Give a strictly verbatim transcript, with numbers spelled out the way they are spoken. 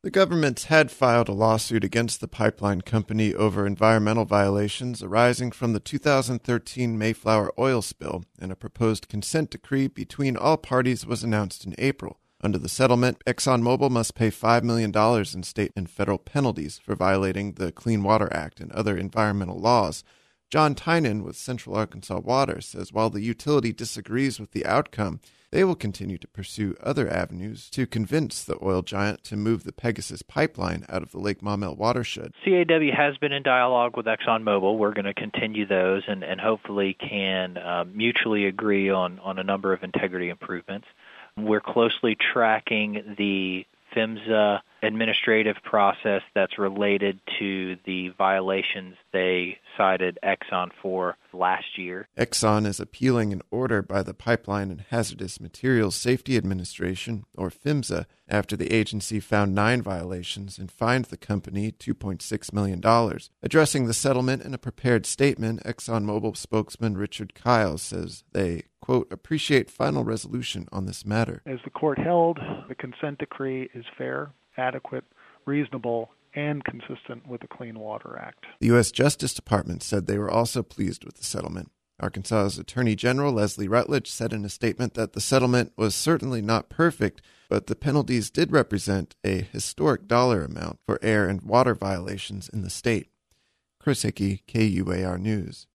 The government had filed a lawsuit against the pipeline company over environmental violations arising from the two thousand thirteen Mayflower oil spill, and a proposed consent decree between all parties was announced in April. Under the settlement, ExxonMobil must pay five million dollars in state and federal penalties for violating the Clean Water Act and other environmental laws. John Tynan with Central Arkansas Water says while the utility disagrees with the outcome, they will continue to pursue other avenues to convince the oil giant to move the Pegasus pipeline out of the Lake Maumelle watershed. C A W has been in dialogue with ExxonMobil. We're going to continue those and, and hopefully can uh, mutually agree on, on a number of integrity improvements. We're closely tracking the PHMSA administrative process that's related to the violations they cited Exxon for last year. Exxon is appealing an order by the Pipeline and Hazardous Materials Safety Administration, or PHMSA, after the agency found nine violations and fined the company two point six million dollars. Addressing the settlement in a prepared statement, ExxonMobil spokesman Richard Kyle says they, quote, appreciate final resolution on this matter. As the court held, the consent decree is fair, adequate, reasonable, and consistent with the Clean Water Act. The U S Justice Department said they were also pleased with the settlement. Arkansas's Attorney General Leslie Rutledge said in a statement that the settlement was certainly not perfect, but the penalties did represent a historic dollar amount for air and water violations in the state. Chris Hickey, K U A R News.